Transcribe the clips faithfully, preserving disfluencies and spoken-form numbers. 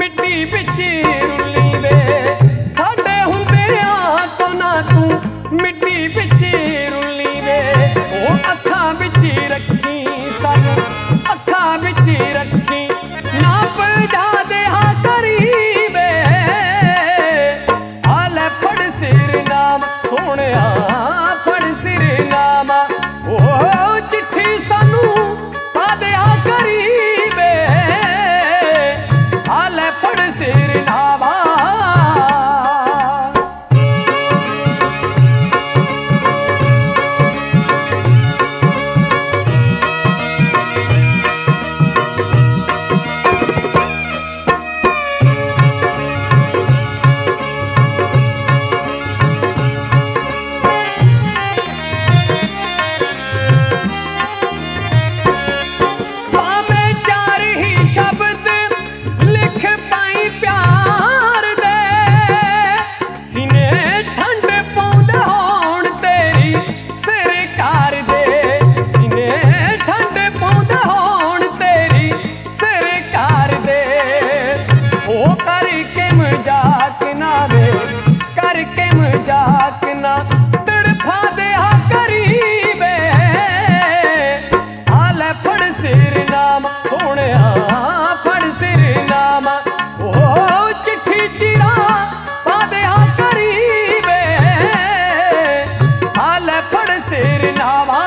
मिट्टी बिच रुली वे साडे हुंदियां तो ना तू मिट्टी बिच रुली वे ओ अखां बिच रखी सानू अखां बिच रखी ना पजा दे हा करीबे आले फड़ सिर नाम सोहणिया फड़ सिर नाम ओ चिट्ठी सानू पा दिया करीबे आले फड़ सिर नामा करके मजाक ना तड़फा दे हा करीबे आले फड़ सिर नाम सोहणिया फड़ सिर नाम ओ चिट्ठी चिरा पा दे हा करीबे आले फड़ सिर नामा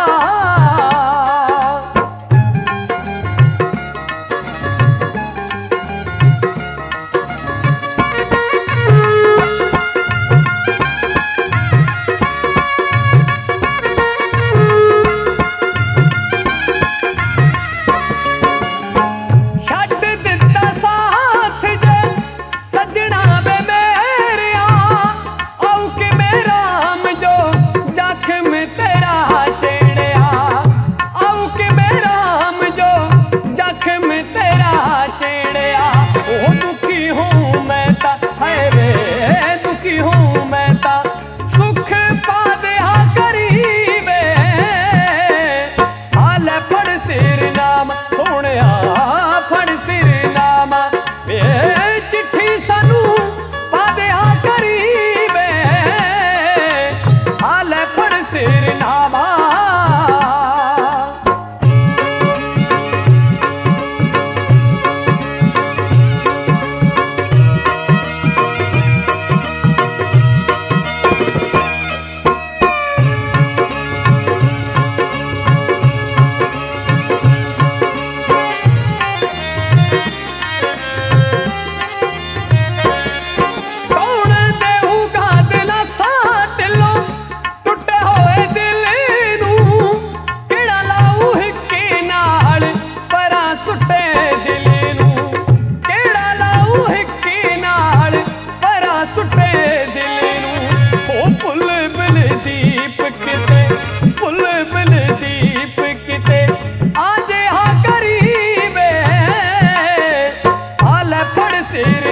सिर